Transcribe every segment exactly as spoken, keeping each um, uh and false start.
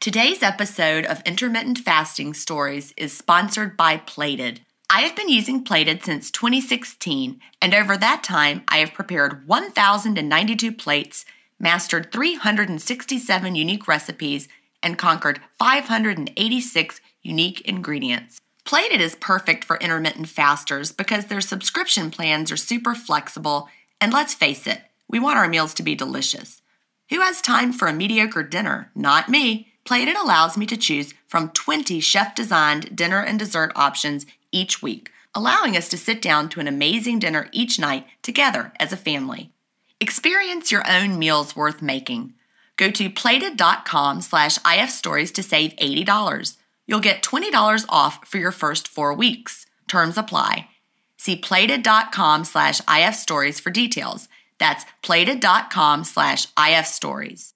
Today's episode of Intermittent Fasting Stories is sponsored by Plated. I have been using Plated since twenty sixteen, and over that time, I have prepared one thousand ninety-two plates, mastered three hundred sixty-seven unique recipes, and conquered five hundred eighty-six unique ingredients. Plated is perfect for intermittent fasters because their subscription plans are super flexible, and let's face it, we want our meals to be delicious. Who has time for a mediocre dinner? Not me. Plated allows me to choose from twenty chef-designed dinner and dessert options each week, allowing us to sit down to an amazing dinner each night together as a family. Experience your own meals worth making. Go to plated.com slash ifstories to save eighty dollars. You'll get twenty dollars off for your first four weeks. Terms apply. See plated.com slash ifstories for details. That's plated.com slash ifstories.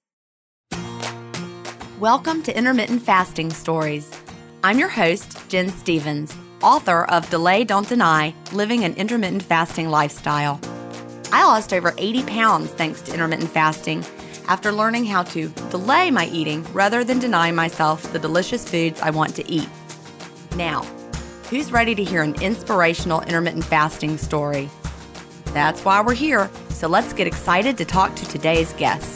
Welcome to Intermittent Fasting Stories. I'm your host, Jen Stevens, author of Delay, Don't Deny, Living an Intermittent Fasting Lifestyle. I lost over eighty pounds thanks to intermittent fasting after learning how to delay my eating rather than deny myself the delicious foods I want to eat. Now, who's ready to hear an inspirational intermittent fasting story? That's why we're here, so let's get excited to talk to today's guest.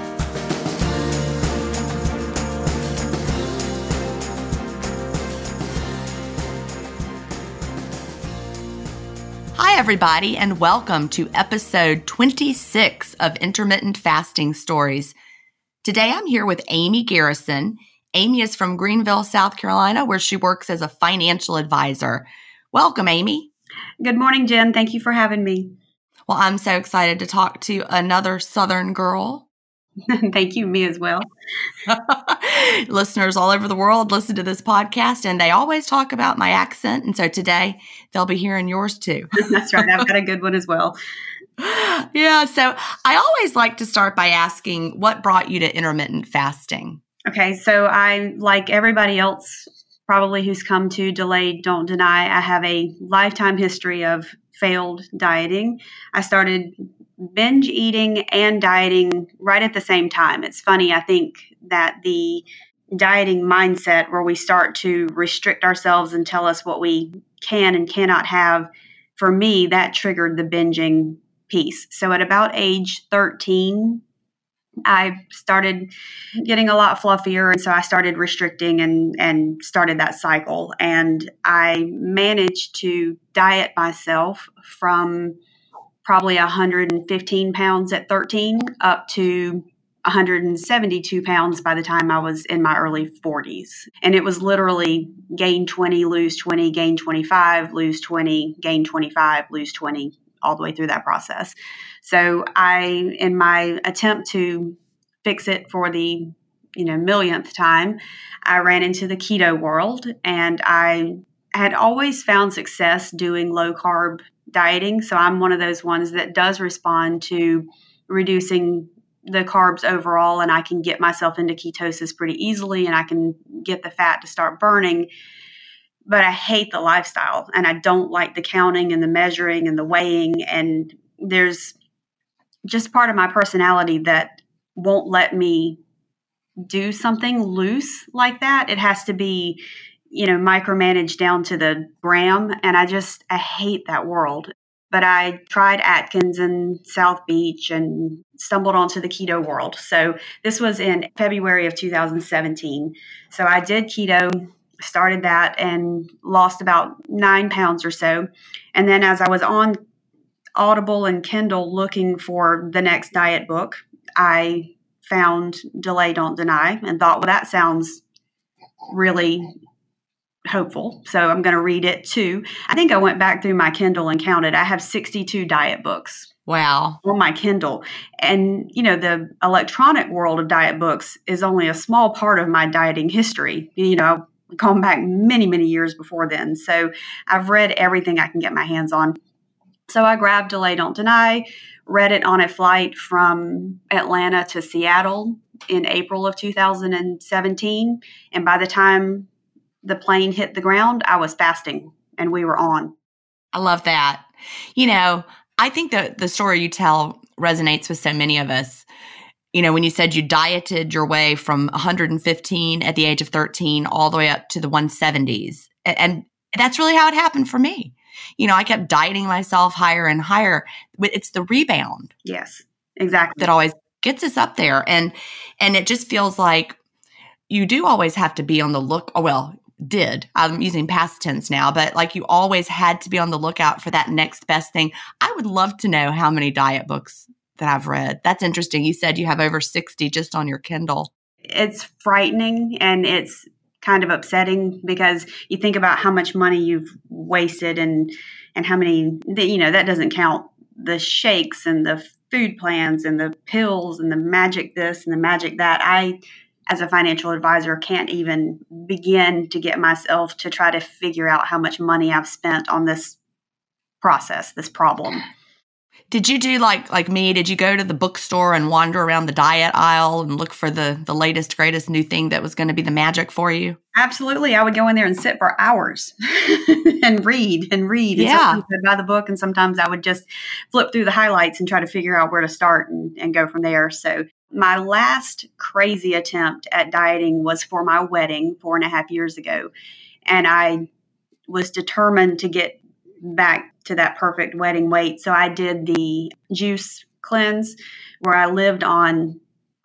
Hi, everybody, and welcome to episode twenty-six of Intermittent Fasting Stories. Today, I'm here with Amy Garrison. Amy is from Greenville, South Carolina, where she works as a financial advisor. Welcome, Amy. Good morning, Jen. Thank you for having me. Well, I'm so excited to talk to another Southern girl. Thank you, me as well. Listeners all over the world listen to this podcast, and they always talk about my accent. And so today, they'll be hearing yours too. That's right. I've got a good one as well. Yeah. So I always like to start by asking, what brought you to intermittent fasting? Okay. So I, like everybody else, probably who's come to Delay, Don't Deny, I have a lifetime history of failed dieting. I started binge eating and dieting right at the same time. It's funny, I think that the dieting mindset where we start to restrict ourselves and tell us what we can and cannot have, for me, that triggered the binging piece. So at about age thirteen, I started getting a lot fluffier, and so I started restricting and, and started that cycle. And I managed to diet myself from probably one hundred fifteen pounds at thirteen up to one hundred seventy-two pounds by the time I was in my early forties. And it was literally gain twenty, lose twenty, gain twenty-five, lose twenty, gain twenty-five, lose twenty, all the way through that process. So I, in my attempt to fix it for the, you know, millionth time, I ran into the keto world, and I had always found success doing low carb dieting. So I'm one of those ones that does respond to reducing the carbs overall, and I can get myself into ketosis pretty easily, and I can get the fat to start burning. But I hate the lifestyle, and I don't like the counting and the measuring and the weighing. And there's just part of my personality that won't let me do something loose like that. It has to be, you know, micromanaged down to the gram. And I just, I hate that world. But I tried Atkins and South Beach and stumbled onto the keto world. So this was in February of two thousand seventeen. So I did keto, started that, and lost about nine pounds or so. And then as I was on Audible and Kindle looking for the next diet book, I found Delay, Don't Deny and thought, well, that sounds really hopeful. So I'm going to read it too. I think I went back through my Kindle and counted. I have sixty-two diet books. Wow. On my Kindle. And, you know, the electronic world of diet books is only a small part of my dieting history. You know, going back many, many years before then. So I've read everything I can get my hands on. So I grabbed Delay, Don't Deny, read it on a flight from Atlanta to Seattle in April of two thousand seventeen. And by the time the plane hit the ground, I was fasting and we were on. I love that. You know, I think that the story you tell resonates with so many of us. you know, when you said you dieted your way from one hundred fifteen at the age of thirteen all the way up to the one seventies. And that's really how it happened for me. You know, I kept dieting myself higher and higher. It's the rebound. Yes, exactly. That always gets us up there. And, and it just feels like you do always have to be on the look. Oh, well, did. I'm using past tense now, but like you always had to be on the lookout for that next best thing. I would love to know how many diet books that I've read. That's interesting. You said you have over sixty just on your Kindle. It's frightening and it's kind of upsetting because you think about how much money you've wasted and, and how many, you know, that doesn't count the shakes and the food plans and the pills and the magic this and the magic that. I, as a financial advisor, can't even begin to get myself to try to figure out how much money I've spent on this process, this problem. Did you do like like me? Did you go to the bookstore and wander around the diet aisle and look for the, the latest, greatest new thing that was going to be the magic for you? Absolutely. I would go in there and sit for hours and read and read. And yeah. Sometimes I'd buy the book and sometimes I would just flip through the highlights and try to figure out where to start and, and go from there. So my last crazy attempt at dieting was for my wedding four and a half years ago. And I was determined to get back to that perfect wedding weight. So I did the juice cleanse where I lived on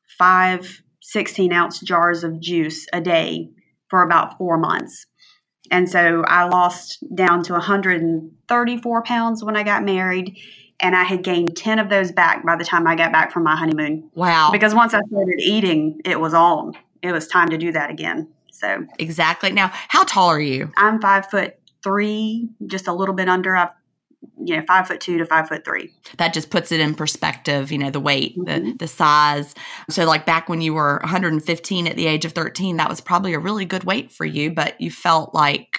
five sixteen ounce jars of juice a day for about four months. And so I lost down to one hundred thirty-four pounds when I got married. And I had gained ten of those back by the time I got back from my honeymoon. Wow. Because once I started eating, it was on. It was time to do that again. So exactly. Now, how tall are you? I'm five foot three, just a little bit under. I've, you know, five foot two to five foot three. That just puts it in perspective, you know, the weight, mm-hmm. the the size. So like back when you were one hundred fifteen at the age of thirteen, that was probably a really good weight for you, but you felt like,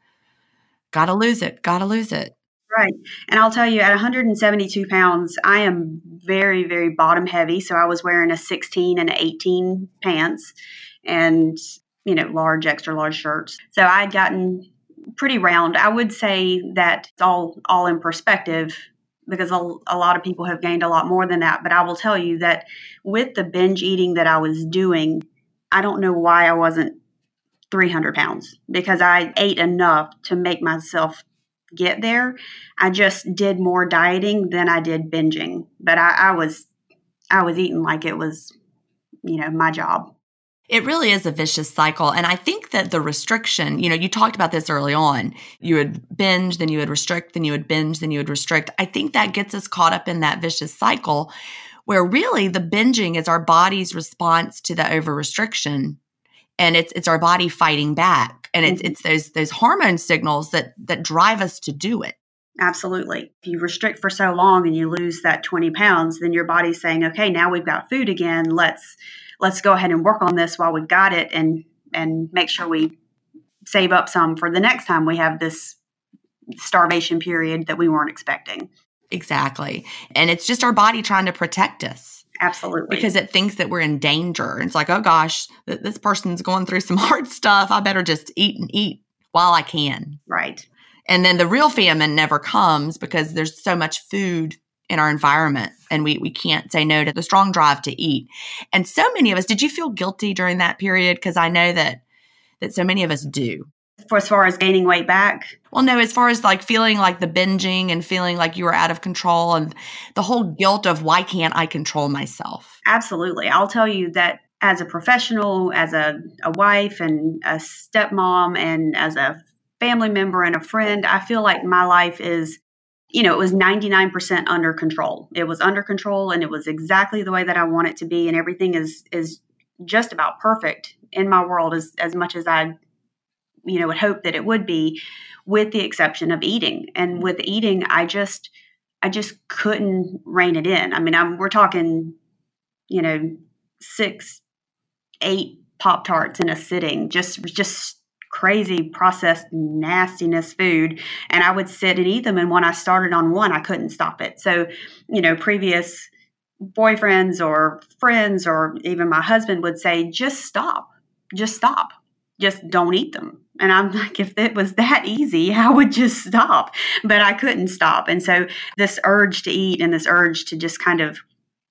gotta lose it, gotta lose it. Right. And I'll tell you, at one hundred seventy-two pounds, I am very, very bottom heavy. So I was wearing a sixteen and an eighteen pants and, you know, large, extra large shirts. So I'd gotten pretty round. I would say that it's all, all in perspective because a, a lot of people have gained a lot more than that. But I will tell you that with the binge eating that I was doing, I don't know why I wasn't three hundred pounds because I ate enough to make myself get there. I just did more dieting than I did binging, but I, I was, I was eating like it was, you know, my job. It really is a vicious cycle. And I think that the restriction, you know, you talked about this early on. You would binge, then you would restrict, then you would binge, then you would restrict. I think that gets us caught up in that vicious cycle where really the binging is our body's response to the over restriction. And it's it's our body fighting back. And it's mm-hmm. it's those those hormone signals that that drive us to do it. Absolutely. If you restrict for so long and you lose that twenty pounds, then your body's saying, okay, now we've got food again. Let's let's go ahead and work on this while we've got it and and make sure we save up some for the next time we have this starvation period that we weren't expecting. Exactly. And it's just our body trying to protect us. Absolutely. Because it thinks that we're in danger. It's like, oh gosh, th- this person's going through some hard stuff. I better just eat and eat while I can. Right. And then the real famine never comes because there's so much food in our environment and we, we can't say no to the strong drive to eat. And so many of us, did you feel guilty during that period? Because I know that that so many of us do. For as far as gaining weight back? Well, no, as far as like feeling like the binging and feeling like you were out of control and the whole guilt of why can't I control myself? Absolutely. I'll tell you that as a professional, as a, a wife and a stepmom and as a family member and a friend, I feel like my life is, you know, it was ninety-nine percent under control. It was under control and it was exactly the way that I want it to be. And everything is is just about perfect in my world as, as much as I you know, would hope that it would be, with the exception of eating. And with eating, I just, I just couldn't rein it in. I mean, I'm, we're talking, you know, six, eight Pop-Tarts in a sitting, just, just crazy processed nastiness food. And I would sit and eat them. And when I started on one, I couldn't stop it. So, you know, previous boyfriends or friends, or even my husband would say, just stop, just stop. Just don't eat them. And I'm like, if it was that easy, I would just stop. But I couldn't stop. And so this urge to eat and this urge to just kind of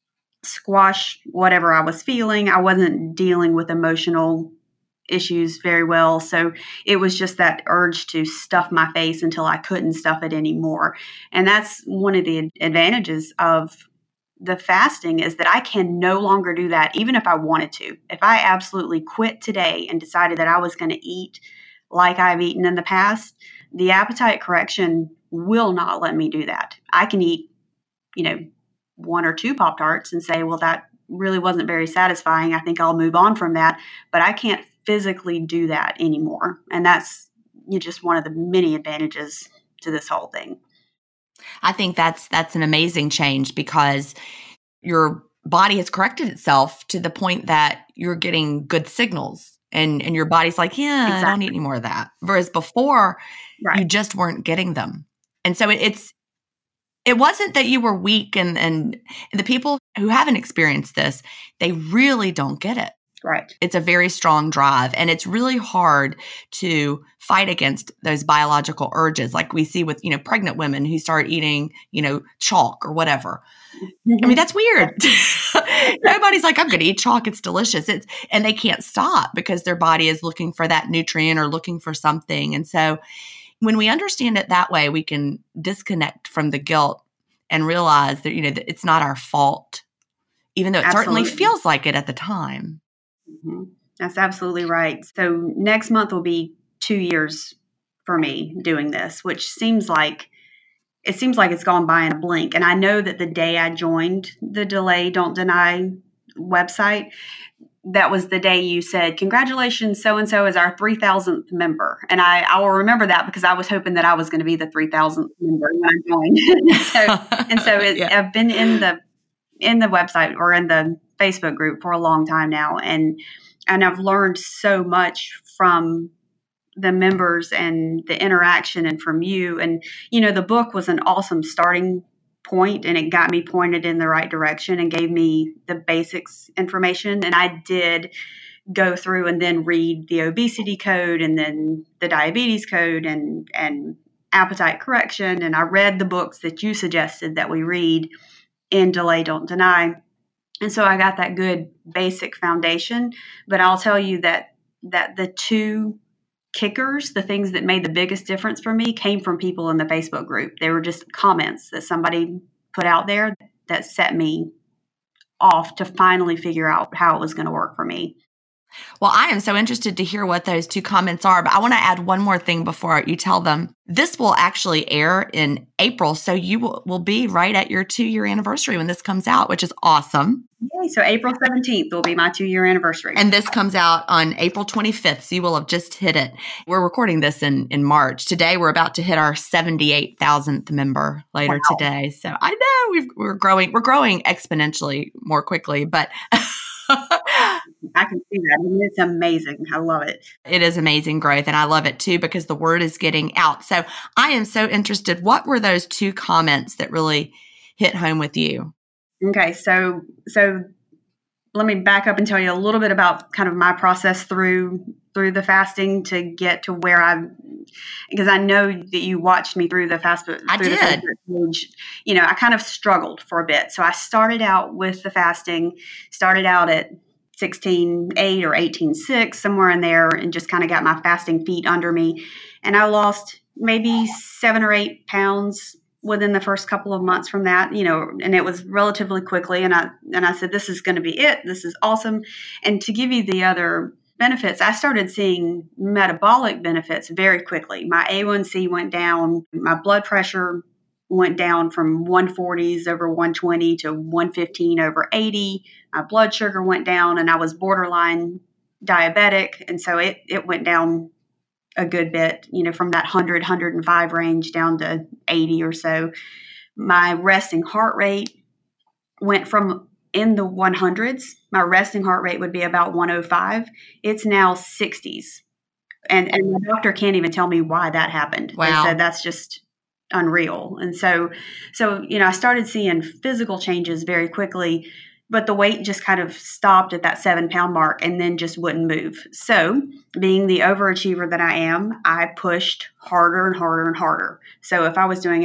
squash whatever I was feeling. I wasn't dealing with emotional issues very well. So it was just that urge to stuff my face until I couldn't stuff it anymore. And that's one of the advantages of the fasting, is that I can no longer do that, even if I wanted to. If I absolutely quit today and decided that I was going to eat like I've eaten in the past, the appetite correction will not let me do that. I can eat, you know, one or two Pop-Tarts and say, well, that really wasn't very satisfying. I think I'll move on from that. But I can't physically do that anymore. And that's you know, just one of the many advantages to this whole thing. I think that's that's an amazing change, because your body has corrected itself to the point that you're getting good signals, and, and your body's like, yeah, exactly. I don't need any more of that. Whereas before, right. you just weren't getting them. And so it, it's it wasn't that you were weak, and, and the people who haven't experienced this, they really don't get it. Right. It's a very strong drive, and it's really hard to fight against those biological urges, like we see with, you know, pregnant women who start eating, you know, chalk or whatever. I mean, that's weird. Nobody's like, I'm going to eat chalk. It's delicious. It's, and they can't stop because their body is looking for that nutrient or looking for something. And so when we understand it that way, we can disconnect from the guilt and realize that, you know, that it's not our fault, even though it Absolutely. certainly feels like it at the time. Mm-hmm. That's absolutely right. So next month will be two years for me doing this, which seems like it seems like it's gone by in a blink. And I know that the day I joined the Delay Don't Deny website, that was the day you said, congratulations, so-and-so is our three thousandth member. And I, I will remember that, because I was hoping that I was going to be the three thousandth member when I joined. so, and so it, yeah. I've been in the in the website or in the Facebook group for a long time now. And, and I've learned so much from the members and the interaction and from you. And, you know, the book was an awesome starting point, and it got me pointed in the right direction and gave me the basics information. And I did go through and then read the obesity code and then the diabetes code and, and appetite correction. And I read the books that you suggested that we read in Delay Don't Deny. And so I got that good basic foundation. But I'll tell you that that the two kickers, the things that made the biggest difference for me, came from people in the Facebook group. They were just comments that somebody put out there that set me off to finally figure out how it was going to work for me. Well, I am so interested to hear what those two comments are, but I want to add one more thing before you tell them. This will actually air in April, so you will, will be right at your two-year anniversary when this comes out, which is awesome. Yay, so April seventeenth will be my two-year anniversary. And this comes out on April twenty-fifth, so you will have just hit it. We're recording this in, in March. Today, we're about to hit our seventy-eight thousandth member later wow. today. So I know we've, we're growing, we're growing exponentially more quickly, but I can see that. I mean, it's amazing. I love it. It is amazing growth, and I love it too because the word is getting out. So I am so interested. What were those two comments that really hit home with you? Okay, so so let me back up and tell you a little bit about kind of my process through through the fasting to get to where I, because I know that you watched me through the fast. Through I did. The page. You know, I kind of struggled for a bit. So I started out with the fasting, started out at sixteen eight or eighteen six, somewhere in there, and just kind of got my fasting feet under me. And I lost maybe seven or eight pounds within the first couple of months from that, you know, and it was relatively quickly. And I, and I said, this is going to be it. This is awesome. And to give you the other benefits, I started seeing metabolic benefits very quickly. My A one C went down. My blood pressure went down from one forties over one twenty to one fifteen over eighty. My blood sugar went down, and I was borderline diabetic. And so it, it went down a good bit, you know, from that one hundred, one hundred five range down to eighty or so. My resting heart rate went from in the one hundreds. My resting heart rate would be about one oh five. It's now sixties. And, and the doctor can't even tell me why that happened. Wow. They said that's just unreal. And so, so, you know, I started seeing physical changes very quickly, but the weight just kind of stopped at that seven pound mark and then just wouldn't move. So being the overachiever that I am, I pushed harder and harder and harder. So if I was doing an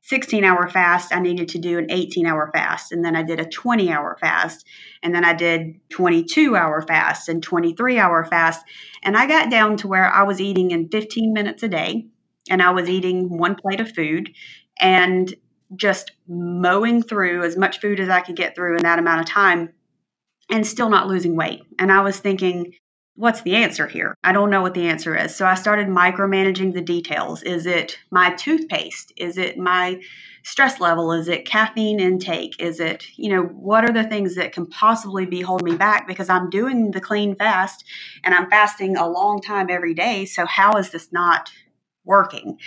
sixteen hour fast, I needed to do an eighteen hour fast. And then I did a twenty hour fast. And then I did twenty-two hour fast and twenty-three hour fast. And I got down to where I was eating in fifteen minutes a day. And I was eating one plate of food and just mowing through as much food as I could get through in that amount of time and still not losing weight. And I was thinking, what's the answer here? I don't know what the answer is. So I started micromanaging the details. Is it my toothpaste? Is it my stress level? Is it caffeine intake? Is it, you know, what are the things that can possibly be holding me back? Because I'm doing the clean fast and I'm fasting a long time every day. So how is this not working?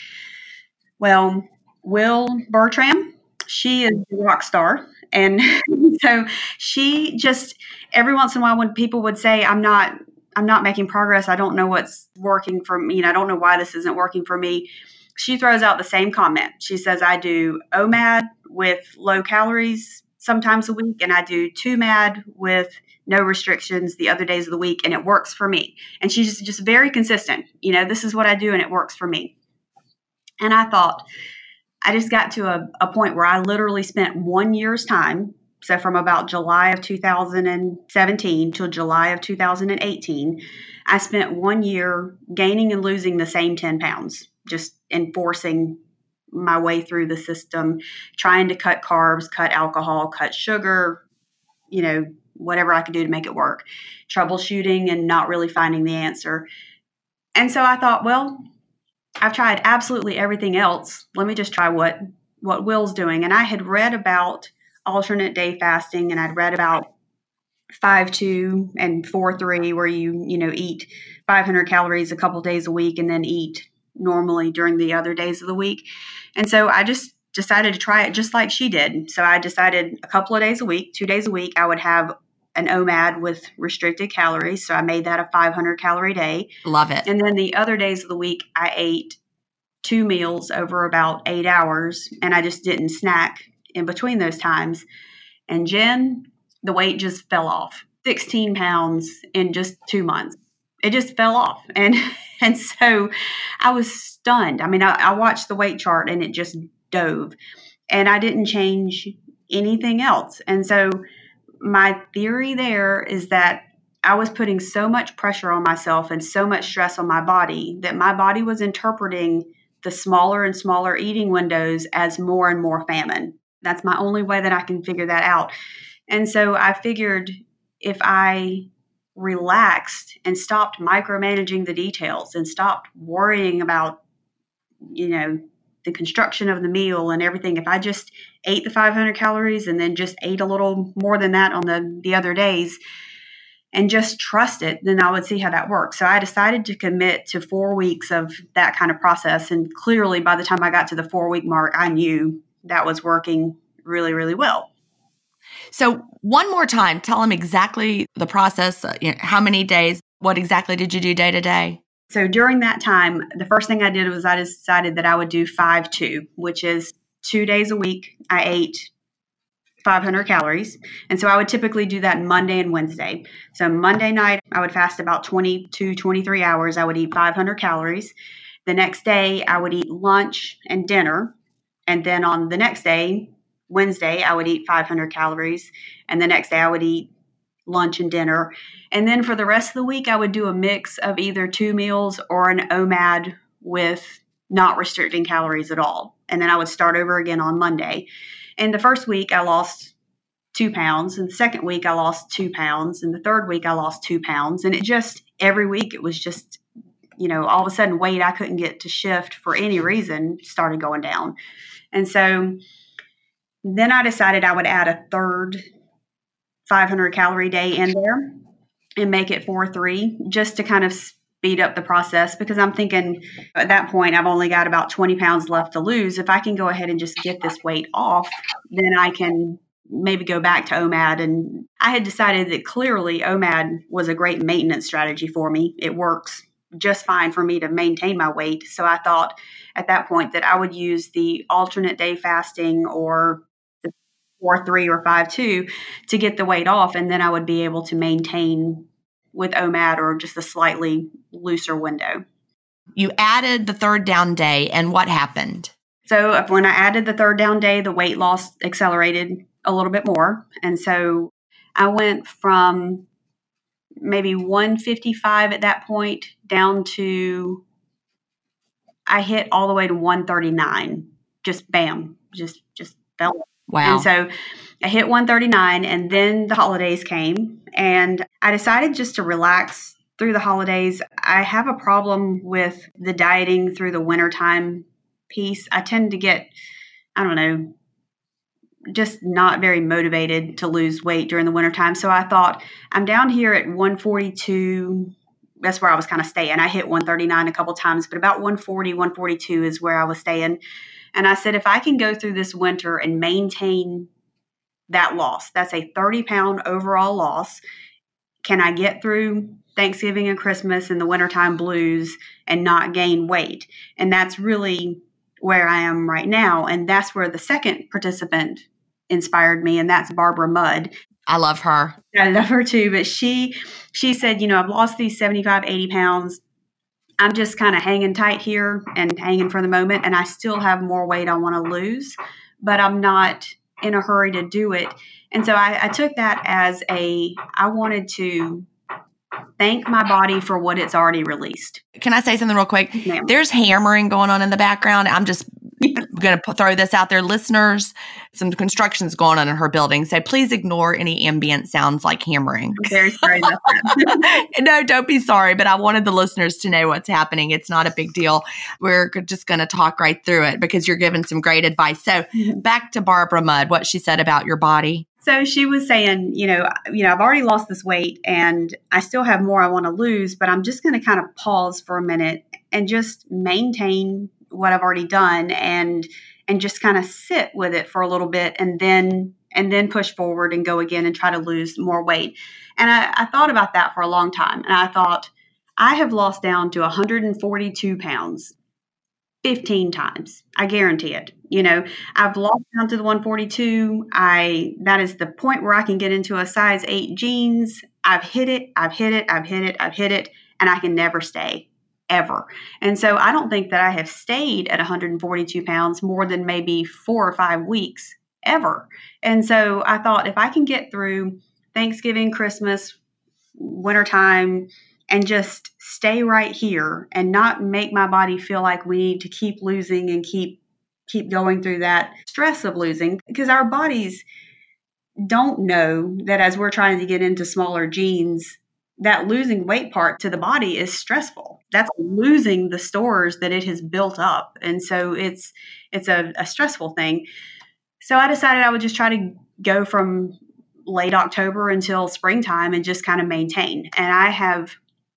Well, Will Bertram, she is a rock star. And so she just, every once in a while when people would say, I'm not, I'm not making progress, I don't know what's working for me, and I don't know why this isn't working for me, she throws out the same comment. She says, I do O M A D with low calories sometimes a week, and I do two M A D with no restrictions the other days of the week, and it works for me. And she's just, just very consistent. You know, this is what I do, and it works for me. And I thought, I just got to a, a point where I literally spent one year's time. So from about July of two thousand seventeen till July of two thousand eighteen, I spent one year gaining and losing the same ten pounds, just enforcing my way through the system, trying to cut carbs, cut alcohol, cut sugar, you know, whatever I could do to make it work, troubleshooting and not really finding the answer. And so I thought, well, I've tried absolutely everything else. Let me just try what, what Will's doing. And I had read about alternate day fasting, and I'd read about five two and four three, where you, you know, eat five hundred calories a couple days a week and then eat normally during the other days of the week. And so I just decided to try it just like she did. So I decided a couple of days a week, two days a week, I would have an O M A D with restricted calories. So I made that a five hundred calorie day. Love it. And then the other days of the week, I ate two meals over about eight hours, and I just didn't snack in between those times. And Jen, the weight just fell off sixteen pounds in just two months. It just fell off. And, and so I was stunned. I mean, I, I watched the weight chart and it just dove, and I didn't change anything else. And so my theory there is that I was putting so much pressure on myself and so much stress on my body that my body was interpreting the smaller and smaller eating windows as more and more famine. That's my only way that I can figure that out. And so I figured if I relaxed and stopped micromanaging the details and stopped worrying about, you know, the construction of the meal and everything, if I just ate the five hundred calories and then just ate a little more than that on the, the other days and just trust it, then I would see how that works. So I decided to commit to four weeks of that kind of process. And clearly by the time I got to the four week mark, I knew that was working really, really well. So one more time, tell them exactly the process, uh, you know, how many days, what exactly did you do day to day? So during that time, the first thing I did was I decided that I would do five two, which is two days a week. I ate five hundred calories. And so I would typically do that Monday and Wednesday. So Monday night, I would fast about twenty-two, twenty-three hours. I would eat five hundred calories. The next day, I would eat lunch and dinner. And then on the next day, Wednesday, I would eat five hundred calories. And the next day, I would eat lunch and dinner. And then for the rest of the week, I would do a mix of either two meals or an O M A D with not restricting calories at all. And then I would start over again on Monday. And the first week, I lost two pounds. And the second week, I lost two pounds. And the third week, I lost two pounds. And it just, every week, it was just, you know, all of a sudden, weight I couldn't get to shift for any reason started going down. And so then I decided I would add a third five hundred calorie day in there and make it four three, just to kind of speed up the process, because I'm thinking at that point I've only got about twenty pounds left to lose. If I can go ahead and just get this weight off, then I can maybe go back to O M A D. And I had decided that clearly O M A D was a great maintenance strategy for me. It works just fine for me to maintain my weight. So I thought at that point that I would use the alternate day fasting or the four three or five two to get the weight off, and then I would be able to maintain with O M A D or just a slightly looser window. You added the third down day, and what happened? So when I added the third down day, the weight loss accelerated a little bit more. And so I went from maybe one fifty-five at that point down to, I hit all the way to one thirty-nine. Just bam, just, just fell. Wow. And so I hit one thirty-nine, and then the holidays came, and I decided just to relax through the holidays. I have a problem with the dieting through the wintertime piece. I tend to get, I don't know, just not very motivated to lose weight during the wintertime. So I thought, I'm down here at one forty-two. That's where I was kind of staying. I hit one thirty-nine a couple times, but about one forty, one forty-two is where I was staying. And I said, if I can go through this winter and maintain that loss, that's a thirty pound overall loss. Can I get through Thanksgiving and Christmas and the wintertime blues and not gain weight? And that's really where I am right now. And that's where the second participant inspired me, and that's Barbara Mudd. I love her. I love her too. But she she said, you know, I've lost these seventy-five, eighty pounds. I'm just kind of hanging tight here and hanging for the moment. And I still have more weight I want to lose, but I'm not in a hurry to do it. And so I, I took that as a, I wanted to thank my body for what it's already released. Can I say something real quick? Ma'am. There's hammering going on in the background. I'm just going to throw this out there. Listeners, some construction's going on in her building, so please ignore any ambient sounds like hammering. I'm very sorry about that. No, don't be sorry, but I wanted the listeners to know what's happening. It's not a big deal. We're just going to talk right through it because you're giving some great advice. So back to Barbara Mudd, what she said about your body. So she was saying, you know, you know, I've already lost this weight and I still have more I want to lose, but I'm just going to kind of pause for a minute and just maintain what I've already done and and just kind of sit with it for a little bit and then and then push forward and go again and try to lose more weight. And I, I thought about that for a long time. And I thought, I have lost down to one hundred forty-two pounds fifteen times. I guarantee it. You know, I've lost down to the one forty-two. I that is the point where I can get into a size eight jeans. I've hit it, I've hit it, I've hit it, I've hit it, and I can never stay. Ever. And so I don't think that I have stayed at one hundred forty-two pounds more than maybe four or five weeks ever. And so I thought if I can get through Thanksgiving, Christmas, wintertime, and just stay right here and not make my body feel like we need to keep losing and keep keep going through that stress of losing, because our bodies don't know that as we're trying to get into smaller jeans, that losing weight part to the body is stressful. That's losing the stores that it has built up. And so it's it's a, a stressful thing. So I decided I would just try to go from late October until springtime and just kind of maintain. And I have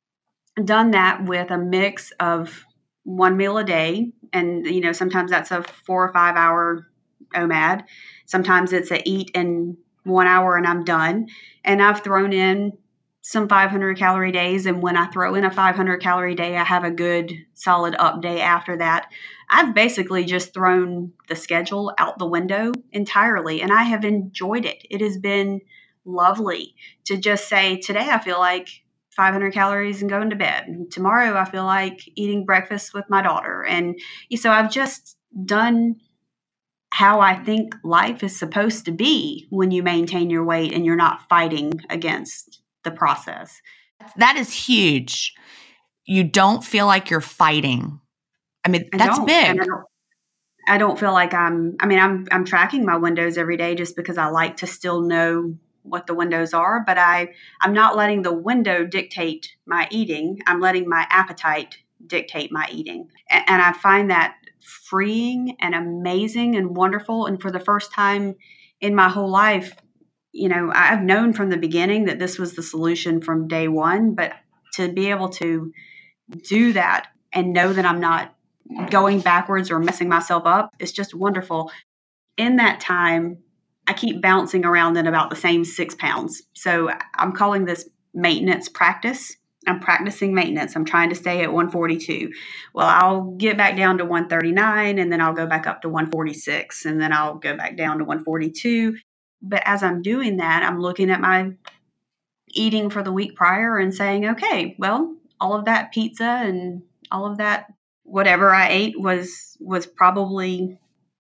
done that with a mix of one meal a day. And, you know, sometimes that's a four or five hour O M A D. Sometimes it's a eat in one hour and I'm done. And I've thrown in some five hundred calorie days. And when I throw in a five hundred calorie day, I have a good solid up day after that. I've basically just thrown the schedule out the window entirely. And I have enjoyed it. It has been lovely to just say, today I feel like five hundred calories and going to bed. And tomorrow I feel like eating breakfast with my daughter. And so I've just done how I think life is supposed to be when you maintain your weight and you're not fighting against the process. That is huge. You don't feel like you're fighting. I mean, I that's don't. big. And I don't, I don't feel like I'm, I mean, I'm, I'm tracking my windows every day just because I like to still know what the windows are, but I, I'm not letting the window dictate my eating. I'm letting my appetite dictate my eating. And, and I find that freeing and amazing and wonderful. And for the first time in my whole life, you know, I've known from the beginning that this was the solution from day one, but to be able to do that and know that I'm not going backwards or messing myself up, it's just wonderful. In that time, I keep bouncing around in about the same six pounds. So I'm calling this maintenance practice. I'm practicing maintenance. I'm trying to stay at one forty-two. Well, I'll get back down to one thirty-nine and then I'll go back up to one forty-six and then I'll go back down to one forty-two. But as I'm doing that, I'm looking at my eating for the week prior and saying, okay, well, all of that pizza and all of that, whatever I ate was was probably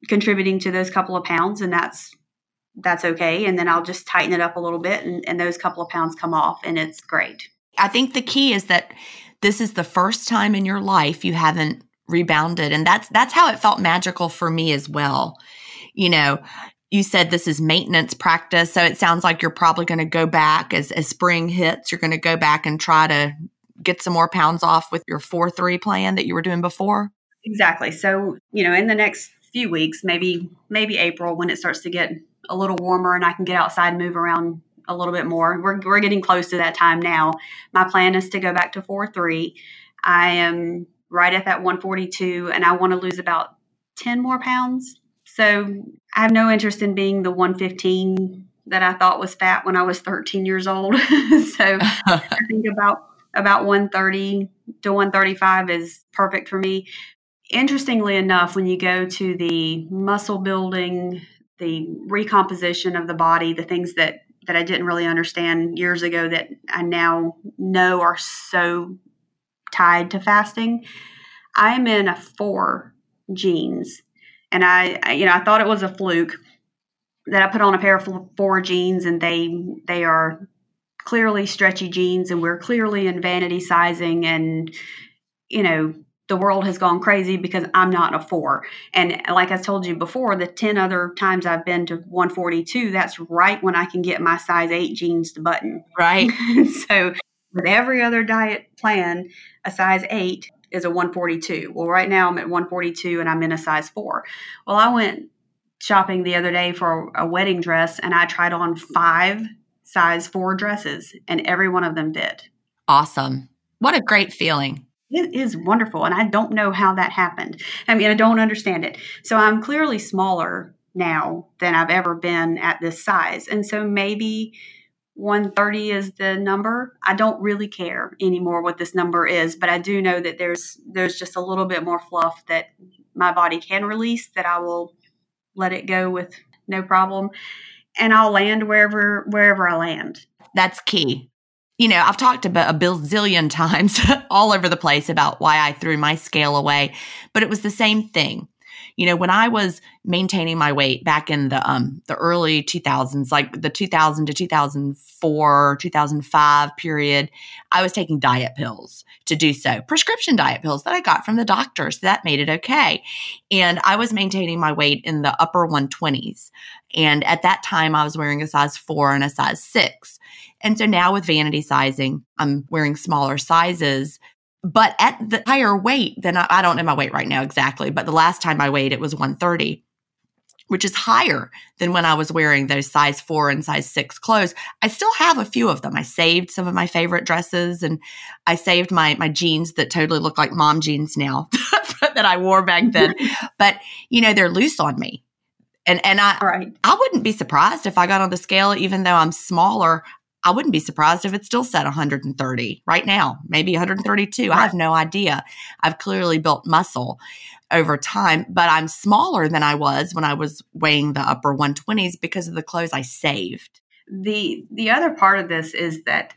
contributing to those couple of pounds, and that's that's okay. And then I'll just tighten it up a little bit, and, and those couple of pounds come off, and it's great. I think the key is that this is the first time in your life you haven't rebounded. And that's that's how it felt magical for me as well. You know, you said this is maintenance practice. So it sounds like you're probably going to go back as, as spring hits, you're going to go back and try to get some more pounds off with your four three plan that you were doing before. Exactly. So, you know, in the next few weeks, maybe maybe April, when it starts to get a little warmer and I can get outside and move around a little bit more. We're we're getting close to that time now. My plan is to go back to four three. I am right at that one forty-two, and I want to lose about ten more pounds. So I have no interest in being the one fifteen that I thought was fat when I was thirteen years old. So I think about about one thirty to one thirty-five is perfect for me. Interestingly enough, when you go to the muscle building, the recomposition of the body, the things that that I didn't really understand years ago that I now know are so tied to fasting. I'm in a four jeans, and I, I, you know, I thought it was a fluke that I put on a pair of four jeans, and they they are clearly stretchy jeans, and we're clearly in vanity sizing, and you know, the world has gone crazy because I'm not a four. And like I told you before, the ten other times I've been to one forty-two, that's right when I can get my size eight jeans to button. Right. So with every other diet plan, a size eight is a one forty-two. Well, right now I'm at one forty-two and I'm in a size four. Well, I went shopping the other day for a wedding dress, and I tried on five size four dresses, and every one of them fit. Awesome. What a great feeling. It is wonderful, and I don't know how that happened. I mean, I don't understand it. So I'm clearly smaller now than I've ever been at this size. And so maybe one thirty is the number. I don't really care anymore what this number is, but I do know that there's there's just a little bit more fluff that my body can release, that I will let it go with no problem. And I'll land wherever wherever I land. That's key. You know, I've talked about a bazillion times all over the place about why I threw my scale away, but it was the same thing. You know, when I was maintaining my weight back in the um the early two thousands, like the two thousand to two thousand four, two thousand five period, I was taking diet pills to do so. Prescription diet pills that I got from the doctors. That made it okay. And I was maintaining my weight in the upper one twenties. And at that time, I was wearing a size four and a size six. And so now with vanity sizing, I'm wearing smaller sizes, but at the higher weight than I, I don't know my weight right now exactly, but the last time I weighed, it was one thirty, which is higher than when I was wearing those size four and size six clothes. I still have a few of them. I saved some of my favorite dresses, and I saved my, my jeans that totally look like mom jeans now that I wore back then. But, you know, they're loose on me. And, and I, right. I wouldn't be surprised if I got on the scale, even though I'm smaller. I wouldn't be surprised if it still said one hundred thirty right now, maybe one thirty-two. Right. I have no idea. I've clearly built muscle over time, but I'm smaller than I was when I was weighing the upper one twenties because of the clothes I saved. The the other part of this is that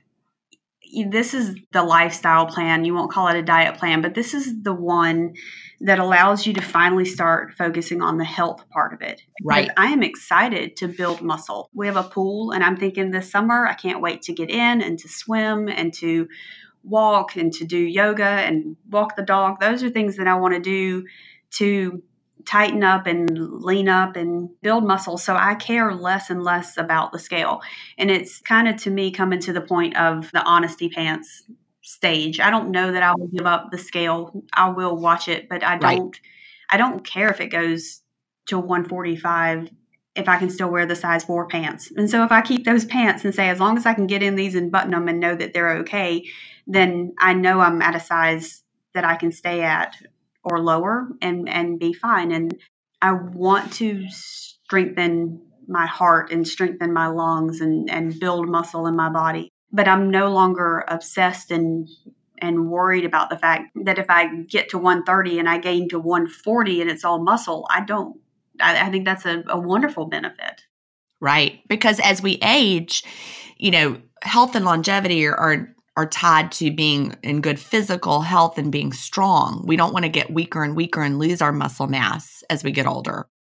this is the lifestyle plan. You won't call it a diet plan, but this is the one that allows you to finally start focusing on the health part of it. Right. Because I am excited to build muscle. We have a pool, and I'm thinking this summer, I can't wait to get in and to swim and to walk and to do yoga and walk the dog. Those are things that I want to do to tighten up and lean up and build muscle. So I care less and less about the scale. And it's kind of, to me, coming to the point of the honesty pants stage. I don't know that I will give up the scale. I will watch it, but I don't, right. I don't care if it goes to one forty-five if I can still wear the size four pants. And so if I keep those pants and say, as long as I can get in these and button them and know that they're okay, then I know I'm at a size that I can stay at or lower and, and be fine. And I want to strengthen my heart and strengthen my lungs and, and build muscle in my body. But I'm no longer obsessed and and worried about the fact that if I get to one thirty and I gain to one forty and it's all muscle, I don't. I, I think that's a, a wonderful benefit. Right. Because as we age, you know, health and longevity are, are are tied to being in good physical health and being strong. We don't want to get weaker and weaker and lose our muscle mass as we get older.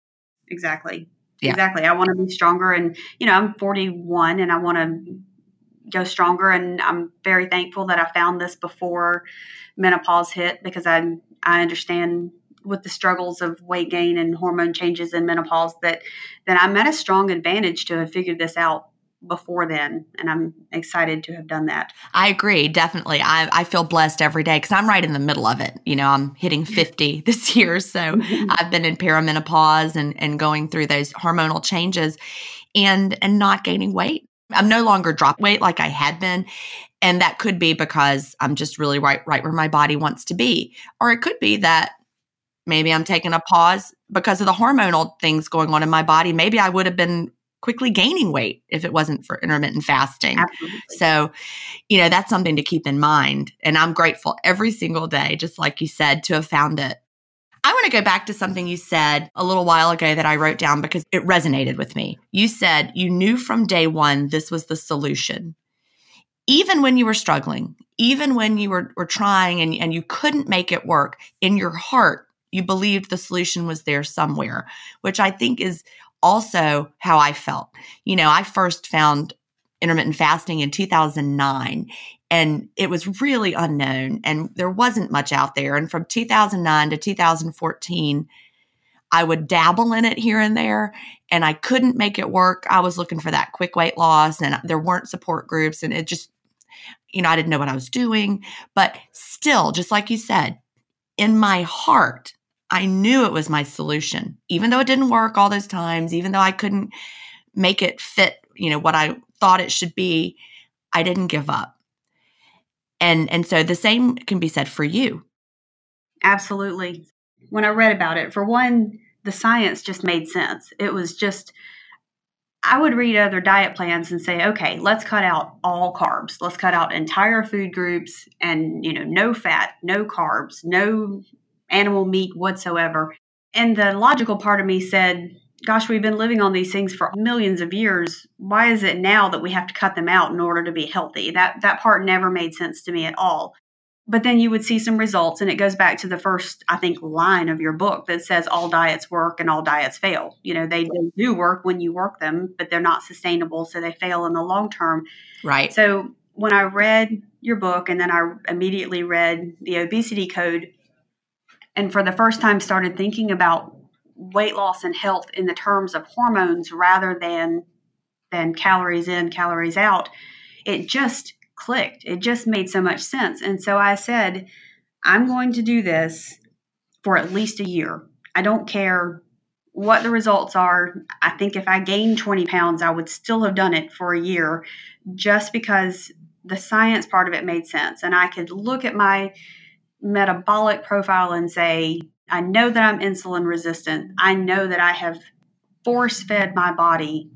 Exactly. Yeah. Exactly. I want to be stronger. And, you know, I'm forty-one and I want to go stronger. And I'm very thankful that I found this before menopause hit, because I, I understand with the struggles of weight gain and hormone changes in menopause that, that I'm at a strong advantage to have figured this out before then. And I'm excited to have done that. I agree. Definitely. I, I feel blessed every day because I'm right in the middle of it. You know, I'm hitting fifty this year. So I've been in perimenopause and, and going through those hormonal changes and, and not gaining weight. I'm no longer drop weight like I had been. And that could be because I'm just really right, right where my body wants to be. Or it could be that maybe I'm taking a pause because of the hormonal things going on in my body. Maybe I would have been quickly gaining weight if it wasn't for intermittent fasting. Absolutely. So, you know, that's something to keep in mind. And I'm grateful every single day, just like you said, to have found it. I want to go back to something you said a little while ago that I wrote down because it resonated with me. You said you knew from day one this was the solution. Even when you were struggling, even when you were, were trying and, and you couldn't make it work, in your heart, you believed the solution was there somewhere, which I think is also how I felt. You know, I first found intermittent fasting in two thousand nine, and it was really unknown and there wasn't much out there. And from two thousand nine to two thousand fourteen, I would dabble in it here and there, and I couldn't make it work. I was looking for that quick weight loss, and there weren't support groups, and it just, you know, I didn't know what I was doing. But still, just like you said, in my heart, I knew it was my solution, even though it didn't work all those times, even though I couldn't make it fit, you know, what I thought it should be. I didn't give up. And, and so the same can be said for you. Absolutely. When I read about it, for one, the science just made sense. It was just, I would read other diet plans and say, okay, let's cut out all carbs. Let's cut out entire food groups and, you know, no fat, no carbs, no animal meat whatsoever. And the logical part of me said, gosh, we've been living on these things for millions of years. Why is it now that we have to cut them out in order to be healthy? That that part never made sense to me at all. But then you would see some results, and it goes back to the first, I think, line of your book that says all diets work and all diets fail. You know, they, they do work when you work them, but they're not sustainable, so they fail in the long term. Right. So when I read your book, and then I immediately read the Obesity Code, and for the first time started thinking about weight loss and health in the terms of hormones rather than than calories in, calories out, it just clicked. It just made so much sense. And so I said, I'm going to do this for at least a year. I don't care what the results are. I think if I gained twenty pounds, I would still have done it for a year, just because the science part of it made sense. And I could look at my metabolic profile and say, I know that I'm insulin resistant. I know that I have force fed my body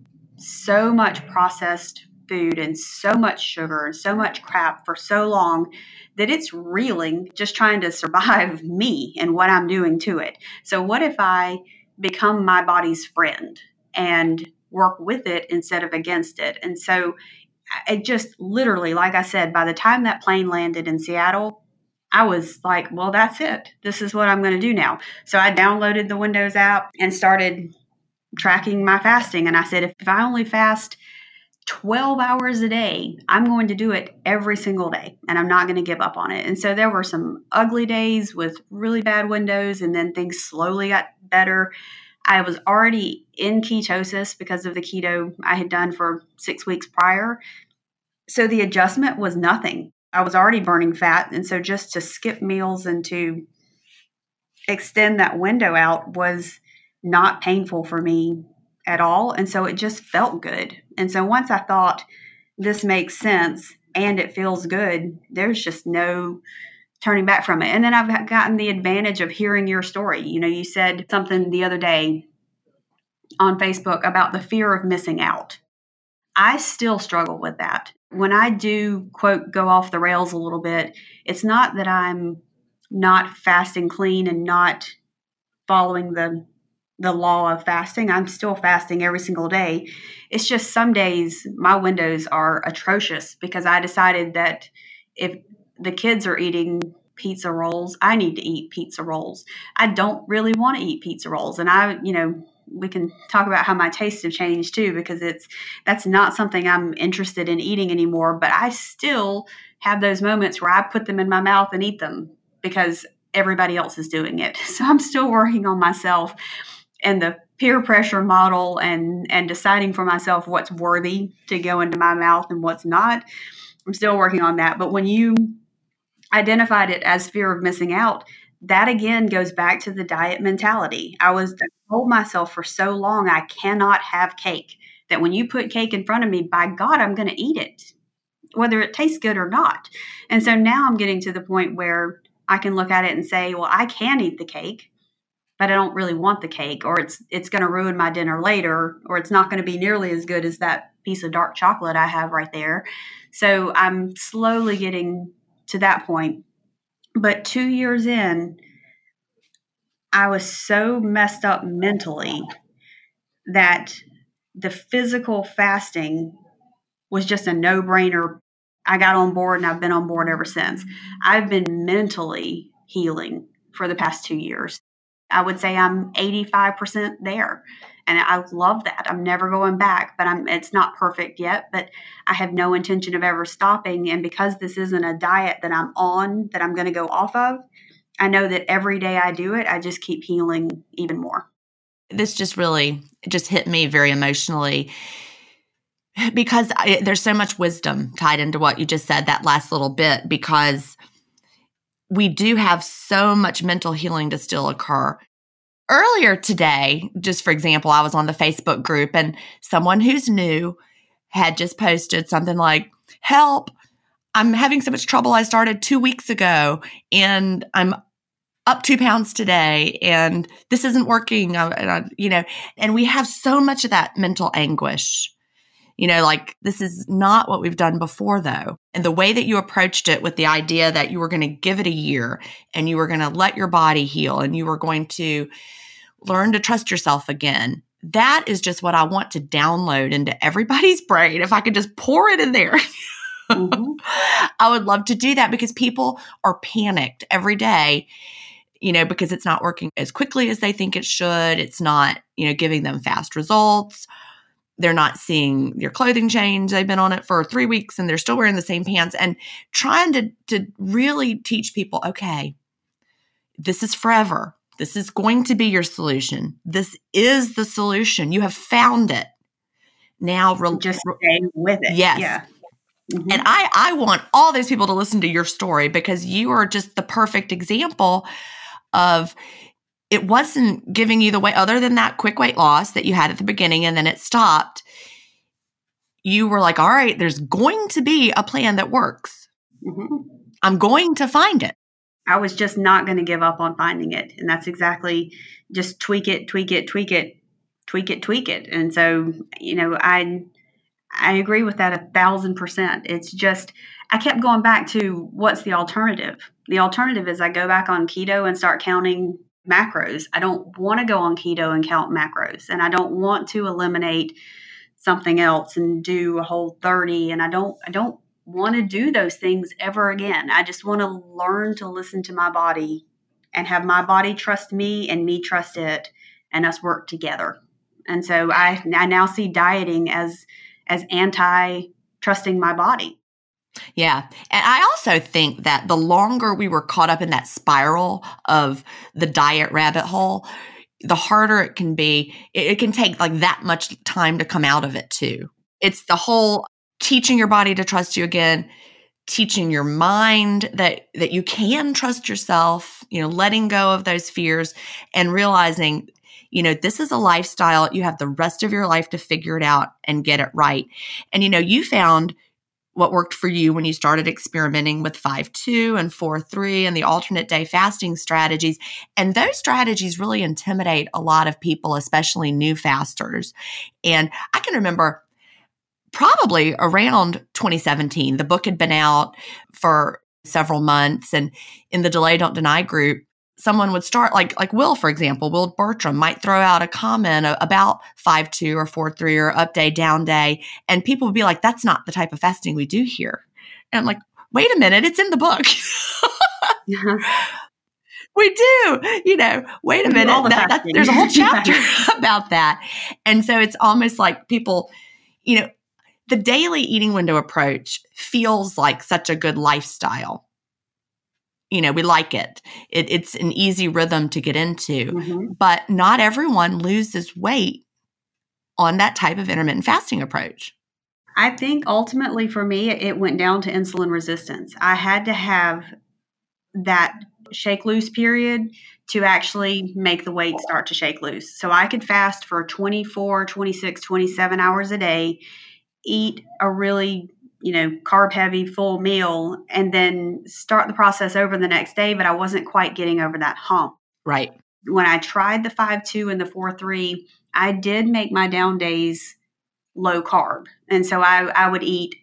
so much processed food and so much sugar and so much crap for so long that it's reeling, just trying to survive me and what I'm doing to it. So what if I become my body's friend and work with it instead of against it? And so it just literally, like I said, by the time that plane landed in Seattle, I was like, well, that's it. This is what I'm going to do now. So I downloaded the Windows app and started tracking my fasting. And I said, if, if I only fast twelve hours a day, I'm going to do it every single day, and I'm not going to give up on it. And so there were some ugly days with really bad windows, and then things slowly got better. I was already in ketosis because of the keto I had done for six weeks prior. So the adjustment was nothing. I was already burning fat. And so just to skip meals and to extend that window out was not painful for me at all. And so it just felt good. And so once I thought this makes sense and it feels good, there's just no turning back from it. And then I've gotten the advantage of hearing your story. You know, you said something the other day on Facebook about the fear of missing out. I still struggle with that. When I do, quote, go off the rails a little bit, it's not that I'm not fasting clean and not following the the law of fasting. I'm still fasting every single day. It's just some days my windows are atrocious because I decided that if the kids are eating pizza rolls, I need to eat pizza rolls. I don't really want to eat pizza rolls. And I, you know, we can talk about how my tastes have changed too, because it's that's not something I'm interested in eating anymore. But I still have those moments where I put them in my mouth and eat them because everybody else is doing it. So I'm still working on myself and the peer pressure model and and deciding for myself what's worthy to go into my mouth and what's not. I'm still working on that. But when you identified it as fear of missing out, that again goes back to the diet mentality. I was I told myself for so long I cannot have cake, that when you put cake in front of me, by God, I'm going to eat it, whether it tastes good or not. And so now I'm getting to the point where I can look at it and say, well, I can eat the cake, but I don't really want the cake, or it's it's going to ruin my dinner later, or it's not going to be nearly as good as that piece of dark chocolate I have right there. So I'm slowly getting to that point. But two years in, I was so messed up mentally that the physical fasting was just a no-brainer. I got on board and I've been on board ever since. I've been mentally healing for the past two years. I would say I'm eighty-five percent there. And I love that. I'm never going back, but I'm, it's not perfect yet, but I have no intention of ever stopping. And because this isn't a diet that I'm on, that I'm going to go off of, I know that every day I do it, I just keep healing even more. This just really just hit me very emotionally because I, there's so much wisdom tied into what you just said, that last little bit, because we do have so much mental healing to still occur. Earlier today, just for example, I was on the Facebook group and someone who's new had just posted something like, help, I'm having so much trouble. I started two weeks ago and I'm up two pounds today and this isn't working. I, I, you know, and we have so much of that mental anguish, you know, like this is not what we've done before though. And the way that you approached it with the idea that you were going to give it a year and you were going to let your body heal and you were going to learn to trust yourself again. That is just what I want to download into everybody's brain. If I could just pour it in there, mm-hmm. I would love to do that, because people are panicked every day, you know, because it's not working as quickly as they think it should. It's not, you know, giving them fast results. They're not seeing their clothing change. They've been on it for three weeks and they're still wearing the same pants, and trying to, to really teach people, okay, this is forever. This is going to be your solution. This is the solution. You have found it. Now, re- just stay with it. Yes. Yeah. Mm-hmm. And I, I want all those people to listen to your story, because you are just the perfect example of it wasn't giving you the way, other than that quick weight loss that you had at the beginning and then it stopped. You were like, all right, there's going to be a plan that works. Mm-hmm. I'm going to find it. I was just not going to give up on finding it. And that's exactly, just tweak it, tweak it, tweak it, tweak it, tweak it. And so, you know, I, I agree with that a thousand percent. It's just, I kept going back to what's the alternative? The alternative is I go back on keto and start counting macros. I don't want to go on keto and count macros. And I don't want to eliminate something else and do a whole thirty. And I don't, I don't, want to do those things ever again. I just want to learn to listen to my body and have my body trust me and me trust it, and us work together. And so I, I now see dieting as as anti trusting my body. Yeah. And I also think that the longer we were caught up in that spiral of the diet rabbit hole, the harder it can be. It, it can take like that much time to come out of it too. It's the whole teaching your body to trust you again, teaching your mind that that you can trust yourself, you know, letting go of those fears and realizing, you know, this is a lifestyle. You have the rest of your life to figure it out and get it right. And, you know, you found what worked for you when you started experimenting with five two and four three and the alternate day fasting strategies. And those strategies really intimidate a lot of people, especially new fasters. And I can remember probably around twenty seventeen, the book had been out for several months. And in the Delay Don't Deny group, someone would start, like like Will, for example, Will Bertram might throw out a comment about five two or four three or up day, down day. And people would be like, that's not the type of fasting we do here. And I'm like, wait a minute, it's in the book. We do. You know, wait a We do all minute. the That, that, fasting. there's a whole chapter about that. And so it's almost like people, you know, the daily eating window approach feels like such a good lifestyle. You know, we like it. it. It's an easy rhythm to get into, Mm-hmm. but not everyone loses weight on that type of intermittent fasting approach. I think ultimately for me, it went down to insulin resistance. I had to have that shake loose period to actually make the weight start to shake loose. So I could fast for twenty-four, twenty-six, twenty-seven hours a day, eat a really, you know, carb heavy full meal, and then start the process over the next day, but I wasn't quite getting over that hump. Right. When I tried the five two and the four three, I did make my down days low carb. And so I, I would eat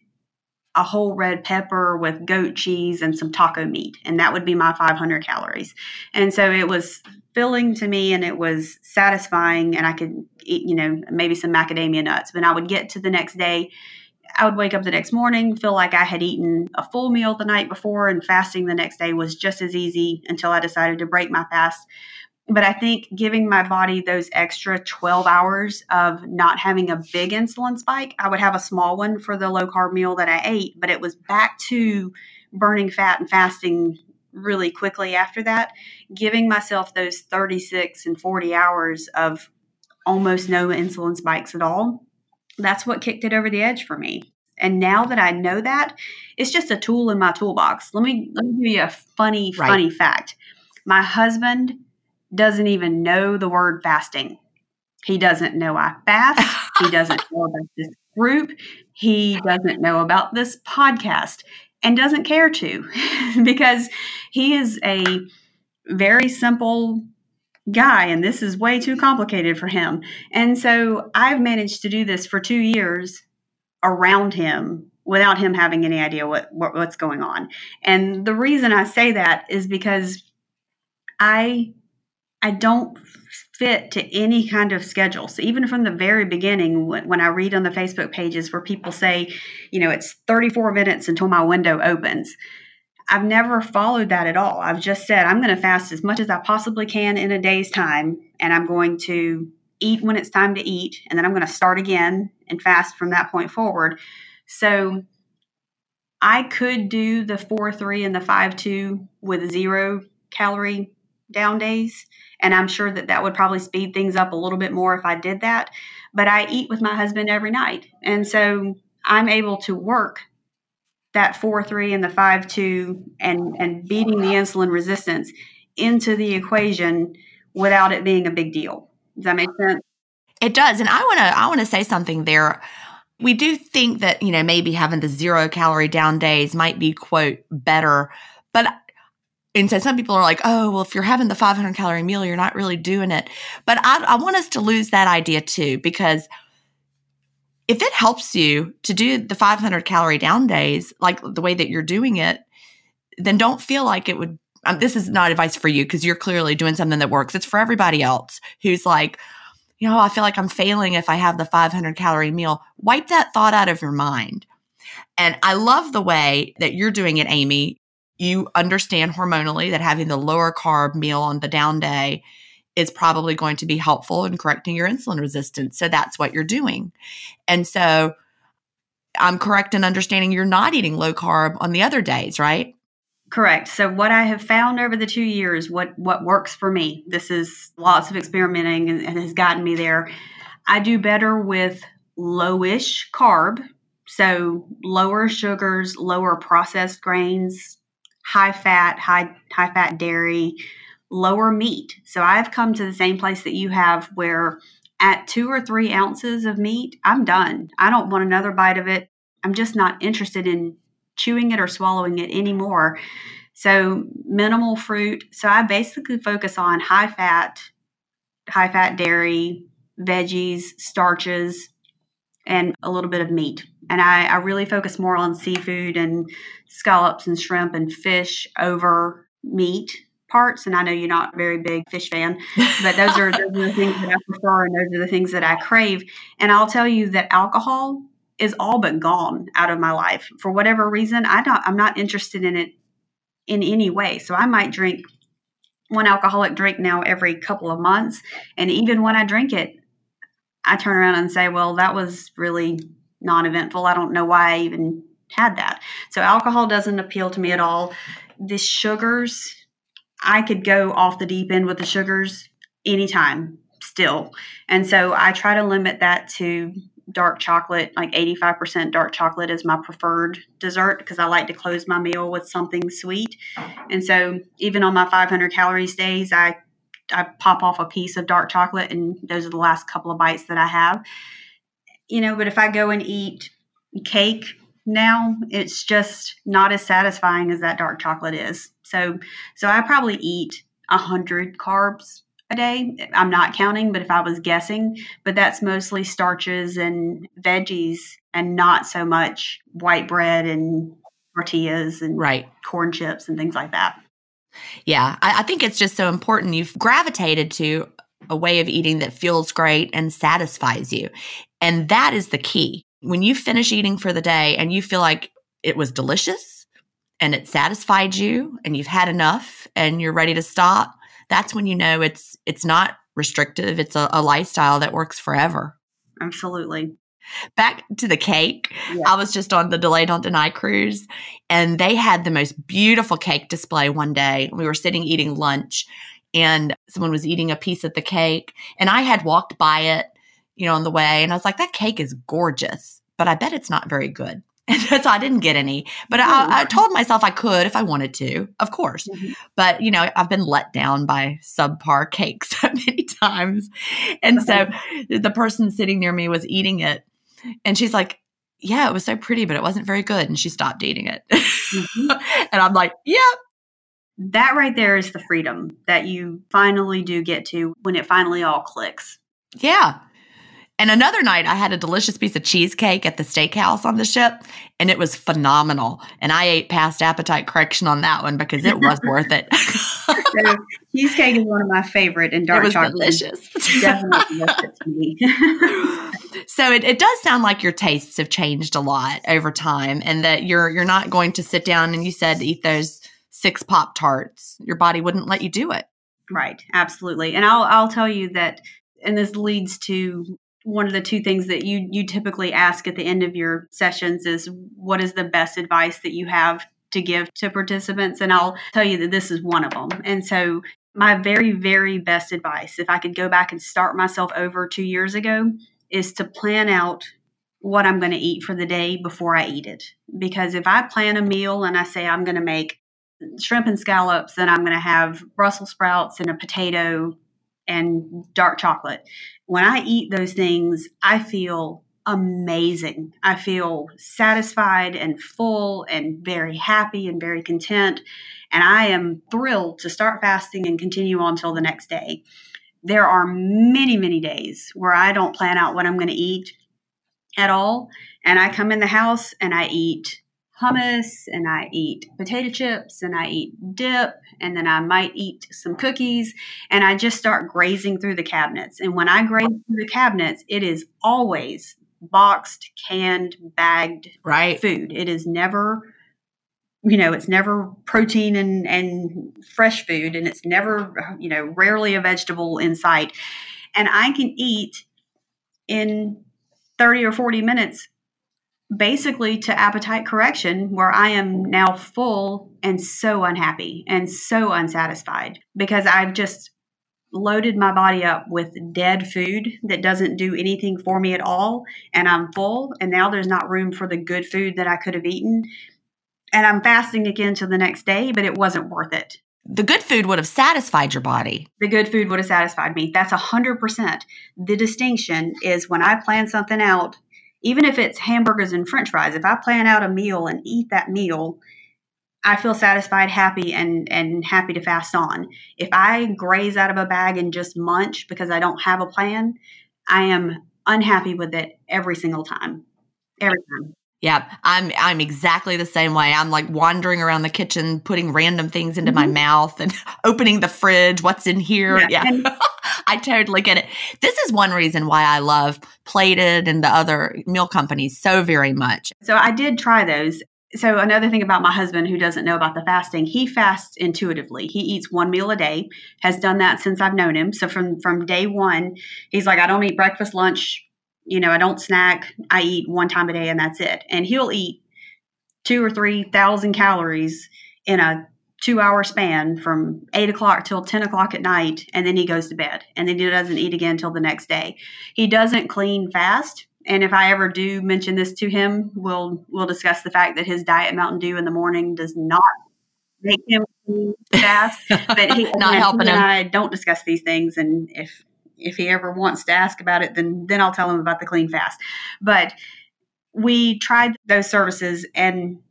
a whole red pepper with goat cheese and some taco meat. And that would be my five hundred calories. And so it was filling to me and it was satisfying. And I could eat, you know, maybe some macadamia nuts. But I would get to the next day. I would wake up the next morning, feel like I had eaten a full meal the night before, and fasting the next day was just as easy until I decided to break my fast. But I think giving my body those extra twelve hours of not having a big insulin spike, I would have a small one for the low carb meal that I ate, but it was back to burning fat and fasting really quickly after that, giving myself those thirty-six and forty hours of almost no insulin spikes at all. That's what kicked it over the edge for me. And now that I know that, it's just a tool in my toolbox. Let me, let me give you a funny, Right. funny fact. My husband doesn't even know the word fasting. He doesn't know I fast. He doesn't know about this group. He doesn't know about this podcast and doesn't care to because he is a very simple guy and this is way too complicated for him. And so I've managed to do this for two years around him without him having any idea what, what what's going on. And the reason I say that is because I I don't fit to any kind of schedule. So even from the very beginning, when, when I read on the Facebook pages where people say, you know, it's thirty-four minutes until my window opens, I've never followed that at all. I've just said, I'm going to fast as much as I possibly can in a day's time, and I'm going to eat when it's time to eat, and then I'm going to start again and fast from that point forward. So I could do the four three and the five two with zero calorie down days. And I'm sure that that would probably speed things up a little bit more if I did that. But I eat with my husband every night. And so I'm able to work that four three and the five two and, and beating the insulin resistance into the equation without it being a big deal. Does that make sense? It does. And I want to I want to say something there. We do think that, you know, maybe having the zero calorie down days might be, quote, better. But And so some people are like, oh, well, if you're having the five hundred calorie meal, you're not really doing it. But I, I want us to lose that idea too, because if it helps you to do the five hundred calorie down days, like the way that you're doing it, then don't feel like it would, um, this is not advice for you because you're clearly doing something that works. It's for everybody else who's like, you know, I feel like I'm failing if I have the five hundred calorie meal. Wipe that thought out of your mind. And I love the way that you're doing it, Amy. You understand hormonally that having the lower carb meal on the down day is probably going to be helpful in correcting your insulin resistance. So that's what you're doing. And so I'm correct in understanding you're not eating low carb on the other days, right? Correct. So what I have found over the two years, what, what works for me, this is lots of experimenting and, and has gotten me there. I do better with lowish carb. So lower sugars, lower processed grains, high fat, high high fat dairy, lower meat. So I've come to the same place that you have where at two or three ounces of meat, I'm done. I don't want another bite of it. I'm just not interested in chewing it or swallowing it anymore. So minimal fruit. So I basically focus on high fat, high fat dairy, veggies, starches, and a little bit of meat. And I, I really focus more on seafood and scallops and shrimp and fish over meat parts. And I know you're not a very big fish fan, but those are, those are the things that I prefer and those are the things that I crave. And I'll tell you that alcohol is all but gone out of my life. For whatever reason, I don't, I'm not interested in it in any way. So I might drink one alcoholic drink now every couple of months. And even when I drink it, I turn around and say, well, that was really non-eventful. I don't know why I even had that. So alcohol doesn't appeal to me at all. The sugars, I could go off the deep end with the sugars anytime still. And so I try to limit that to dark chocolate. Like eighty-five percent dark chocolate is my preferred dessert because I like to close my meal with something sweet. And so even on my five hundred calories days, I I pop off a piece of dark chocolate, and those are the last couple of bites that I have. You know, but if I go and eat cake now, it's just not as satisfying as that dark chocolate is. So, so I probably eat a hundred carbs a day. I'm not counting, but if I was guessing, but that's mostly starches and veggies and not so much white bread and tortillas and right. corn chips and things like that. Yeah, I, I think it's just so important. You've gravitated to a way of eating that feels great and satisfies you. And that is the key. When you finish eating for the day and you feel like it was delicious and it satisfied you and you've had enough and you're ready to stop, that's when you know it's it's not restrictive. It's a, a lifestyle that works forever. Absolutely. Back to the cake. Yeah. I was just on the Delay Don't Deny cruise, and they had the most beautiful cake display one day. We were sitting eating lunch, and someone was eating a piece of the cake, and I had walked by it, you know, on the way, and I was like, that cake is gorgeous, but I bet it's not very good. And so I didn't get any, but I, I told myself I could if I wanted to, of course. Mm-hmm. But, you know, I've been let down by subpar cakes so many times. And so the person sitting near me was eating it. And she's like, yeah, it was so pretty, but it wasn't very good. And she stopped eating it. Mm-hmm. And I'm like, yep. Yeah. That right there is the freedom that you finally do get to when it finally all clicks. Yeah. And another night, I had a delicious piece of cheesecake at the steakhouse on the ship, and it was phenomenal. And I ate past appetite correction on that one because it was worth it. So, cheesecake is one of my favorite, and dark it was chocolate delicious. Definitely worth it to me. So it, it does sound like your tastes have changed a lot over time, and that you're you're not going to sit down and you said eat those six Pop-Tarts. Your body wouldn't let you do it. Right, absolutely. And I'll I'll tell you that, and this leads to one of the two things that you you typically ask at the end of your sessions is, what is the best advice that you have to give to participants? And I'll tell you that this is one of them. And so my very, very best advice, if I could go back and start myself over two years ago, is to plan out what I'm going to eat for the day before I eat it. Because if I plan a meal and I say I'm going to make shrimp and scallops, then I'm going to have Brussels sprouts and a potato and dark chocolate. When I eat those things, I feel amazing. I feel satisfied and full and very happy and very content. And I am thrilled to start fasting and continue on till the next day. There are many, many days where I don't plan out what I'm going to eat at all. And I come in the house and I eat hummus and I eat potato chips and I eat dip, and then I might eat some cookies, and I just start grazing through the cabinets. And when I graze through the cabinets, it is always boxed, canned, bagged right. food. It is never, you know, it's never protein and, and fresh food, and it's never, you know, rarely a vegetable in sight. And I can eat in thirty or forty minutes basically to appetite correction, where I am now full and so unhappy and so unsatisfied because I've just loaded my body up with dead food that doesn't do anything for me at all. And I'm full, and now there's not room for the good food that I could have eaten. And I'm fasting again till the next day, but it wasn't worth it. The good food would have satisfied your body. The good food would have satisfied me. That's one hundred percent. The distinction is when I plan something out, even if it's hamburgers and french fries, if I plan out a meal and eat that meal, I feel satisfied, happy, and, and happy to fast on. If I graze out of a bag and just munch because I don't have a plan, I am unhappy with it every single time. Every time. Yeah, I'm I'm exactly the same way. I'm like wandering around the kitchen, putting random things into Mm-hmm. my mouth and opening the fridge. What's in here? Yeah. Yeah, I totally get it. This is one reason why I love Plated and the other meal companies so very much. So I did try those. so another thing about my husband who doesn't know about the fasting, he fasts intuitively. He eats one meal a day, has done that since I've known him. So from, from day one, he's like, I don't eat breakfast, lunch, you know, I don't snack. I eat one time a day and that's it. And he'll eat two or three thousand calories in a two hour span from eight o'clock till ten o'clock at night. And then he goes to bed and then he doesn't eat again till the next day. He doesn't clean fast. And if I ever do mention this to him, we'll we'll discuss the fact that his diet Mountain Dew in the morning does not make him fast. But he, not helping him. I don't discuss these things, and if if he ever wants to ask about it, then then I'll tell him about the clean fast. But we tried those services, and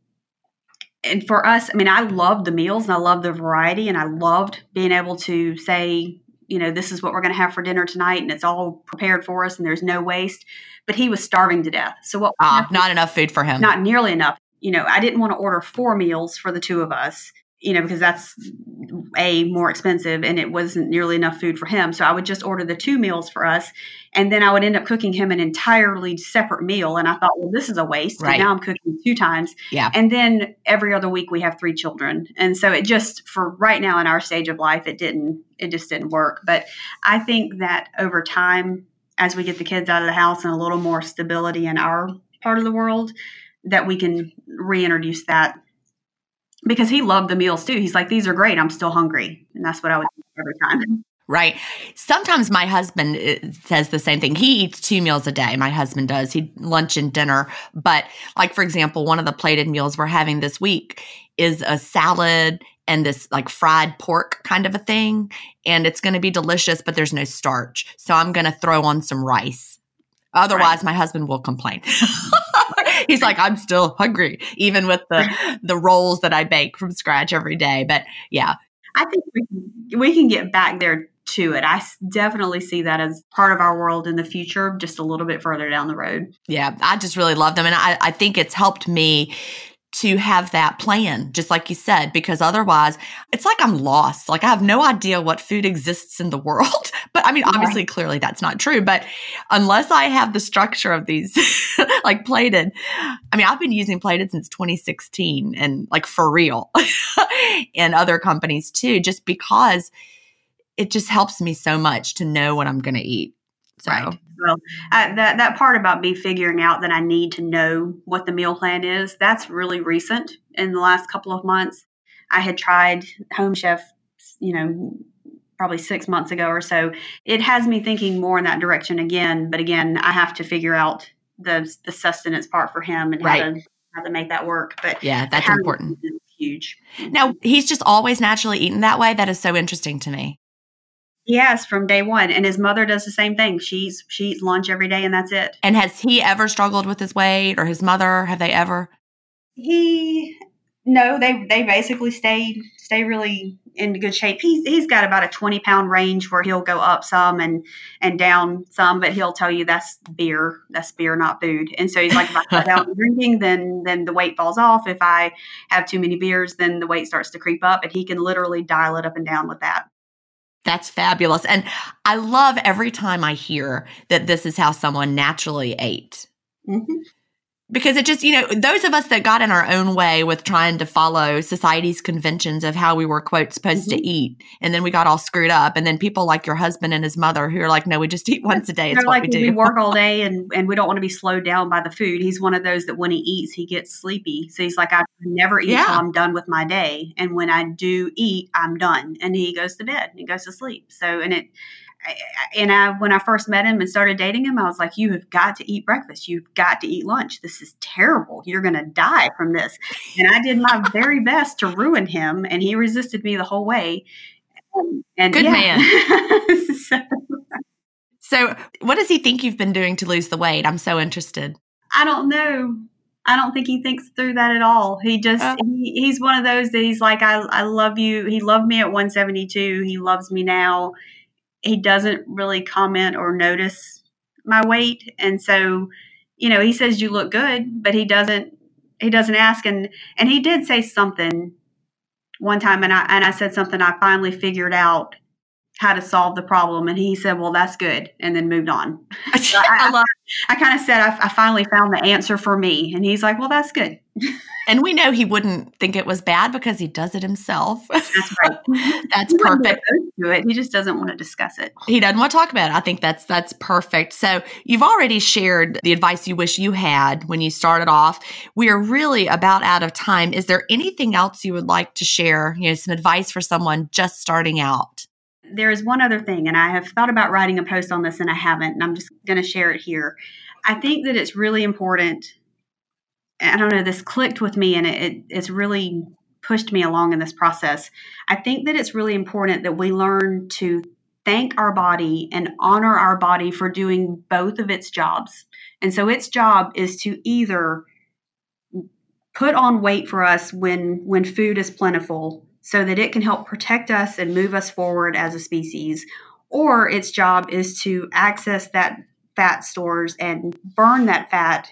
and for us, I mean, I loved the meals and I loved the variety, and I loved being able to say, you know, this is what we're going to have for dinner tonight, and it's all prepared for us, and there's no waste. But he was starving to death. So what? Ah, not enough food for him. Not nearly enough. You know, I didn't want to order four meals for the two of us, you know, because that's a more expensive and it wasn't nearly enough food for him. So I would just order the two meals for us. And then I would end up cooking him an entirely separate meal. And I thought, well, this is a waste. Right. And now I'm cooking two times. Yeah. And then every other week we have three children. And so it just, for right now in our stage of life, it didn't, it just didn't work. But I think that over time, as we get the kids out of the house and a little more stability in our part of the world, that we can reintroduce that. Because he loved the meals too. He's like, these are great. I'm still hungry. And that's what I would do every time. Right. Sometimes my husband says the same thing. He eats two meals a day. My husband does. He lunch and dinner. But like, for example, one of the plated meals we're having this week is a salad and this like fried pork kind of a thing. And it's going to be delicious, but there's no starch. So I'm going to throw on some rice. Otherwise, right. My husband will complain. He's like, I'm still hungry, even with the, the rolls that I bake from scratch every day. But yeah. I think we can, we can get back there to it. I definitely see that as part of our world in the future, just a little bit further down the road. Yeah, I just really love them. And I, I think it's helped me to have that plan, just like you said, because otherwise it's like I'm lost. Like I have no idea what food exists in the world. But I mean, yeah. Obviously, clearly that's not true. But unless I have the structure of these like plated, I mean, I've been using plated since twenty sixteen and like for real and other companies too, just because it just helps me so much to know what I'm going to eat. So. Right. Well, uh, that that part about me figuring out that I need to know what the meal plan is, that's really recent. In the last couple of months, I had tried Home Chef, you know, probably six months ago or so. It has me thinking more in that direction again. But again, I have to figure out the the sustenance part for him and right. how to how to make that work. But yeah, that's important. Huge. Now, he's just always naturally eaten that way. That is so interesting to me. Yes, from day one. And his mother does the same thing. She's she eats lunch every day and that's it. And has he ever struggled with his weight or his mother? Have they ever? He no, they they basically stay stay really in good shape. He's he's got about a twenty pound range where he'll go up some and and down some, but he'll tell you that's beer. That's beer, not food. And so he's like, if I cut out drinking, then then the weight falls off. If I have too many beers, then the weight starts to creep up. And he can literally dial it up and down with that. That's fabulous. And I love every time I hear that this is how someone naturally ate. Mm-hmm. Because it just, you know, those of us that got in our own way with trying to follow society's conventions of how we were, quote, supposed mm-hmm. to eat. And then we got all screwed up. And then people like your husband and his mother who are like, no, we just eat once a day. It's They're what like, we do. We work all day and, and we don't want to be slowed down by the food. He's one of those that when he eats, he gets sleepy. So he's like, I never eat yeah. till I'm done with my day. And when I do eat, I'm done. And he goes to bed and he goes to sleep. So, and it, And I, when I first met him and started dating him, I was like, you have got to eat breakfast. You've got to eat lunch. This is terrible. You're going to die from this. And I did my very best to ruin him. And he resisted me the whole way. Um, and Good yeah. man. so, so what does he think you've been doing to lose the weight? I'm so interested. I don't know. I don't think he thinks through that at all. He just, uh, he, he's one of those that he's like, I, I love you. He loved me at one seventy-two. He loves me now. He doesn't really comment or notice my weight. And so, you know, he says you look good, but he doesn't, he doesn't ask. And, and he did say something one time. And I, and I said something I finally figured out. how to solve the problem. And he said, well, that's good. And then moved on. So I, I, love, I kind of said, I, I finally found the answer for me. And he's like, well, that's good. And we know he wouldn't think it was bad because he does it himself. That's right. That's he perfect. Do it. He just doesn't want to discuss it. He doesn't want to talk about it. I think that's that's perfect. So you've already shared the advice you wish you had when you started off. We are really about out of time. Is there anything else you would like to share? You know, some advice for someone just starting out? There is one other thing, and I have thought about writing a post on this and I haven't, and I'm just going to share it here. I think that it's really important. I don't know, this clicked with me and it, it it's really pushed me along in this process. I think that it's really important that we learn to thank our body and honor our body for doing both of its jobs. And so its job is to either put on weight for us when when food is plentiful so that it can help protect us and move us forward as a species, or its job is to access that fat stores and burn that fat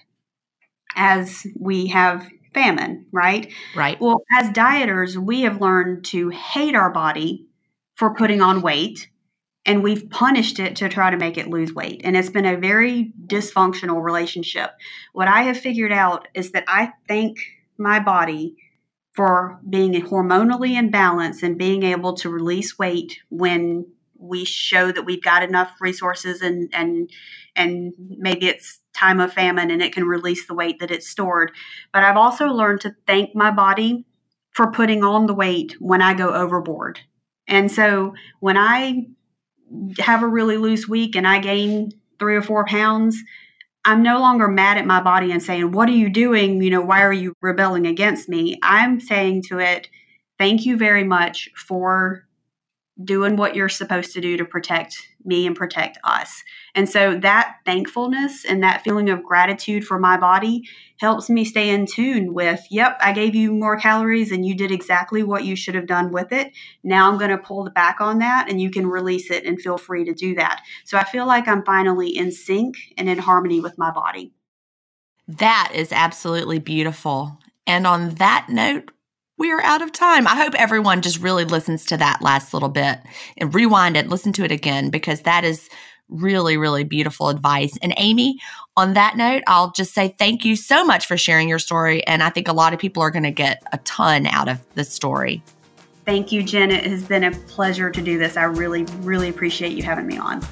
as we have famine, right? Right. Well, as dieters, we have learned to hate our body for putting on weight, and we've punished it to try to make it lose weight. And it's been a very dysfunctional relationship. What I have figured out is that I thank my body for being hormonally in balance and being able to release weight when we show that we've got enough resources and and and maybe it's time of famine and it can release the weight that it's stored. But I've also learned to thank my body for putting on the weight when I go overboard. And so when I have a really loose week and I gain three or four pounds, I'm no longer mad at my body and saying, what are you doing? You know, why are you rebelling against me? I'm saying to it, thank you very much for doing what you're supposed to do to protect me and protect us. And so that thankfulness and that feeling of gratitude for my body helps me stay in tune with, yep, I gave you more calories and you did exactly what you should have done with it. Now I'm going to pull the back on that and you can release it and feel free to do that. So I feel like I'm finally in sync and in harmony with my body. That is absolutely beautiful. And on that note, we are out of time. I hope everyone just really listens to that last little bit and rewind it, listen to it again, because that is really, really beautiful advice. And Amy, on that note, I'll just say thank you so much for sharing your story. And I think a lot of people are going to get a ton out of this story. Thank you, Jen. It has been a pleasure to do this. I really, really appreciate you having me on.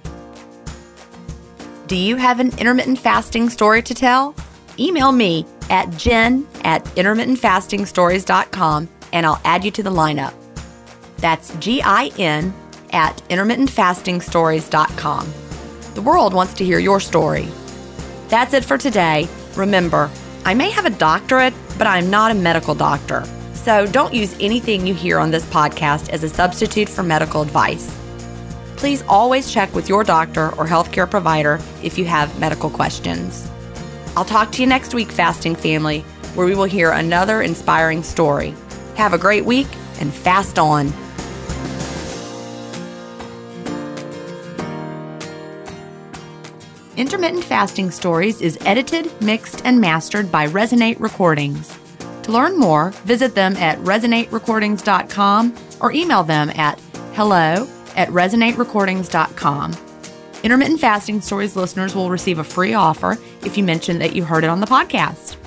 Do you have an intermittent fasting story to tell? Email me at jen at intermittent fasting stories dot com and I'll add you to the lineup. That's G I N at intermittent fasting stories dot com. The world wants to hear your story. That's it for today. Remember, I may have a doctorate, but I'm not a medical doctor. So don't use anything you hear on this podcast as a substitute for medical advice. Please always check with your doctor or healthcare provider if you have medical questions. I'll talk to you next week, Fasting Family, where we will hear another inspiring story. Have a great week and fast on. Intermittent Fasting Stories is edited, mixed, and mastered by Resonate Recordings. To learn more, visit them at resonate recordings dot com or email them at hello at resonate recordings dot com. Intermittent Fasting Stories listeners will receive a free offer if you mention that you heard it on the podcast.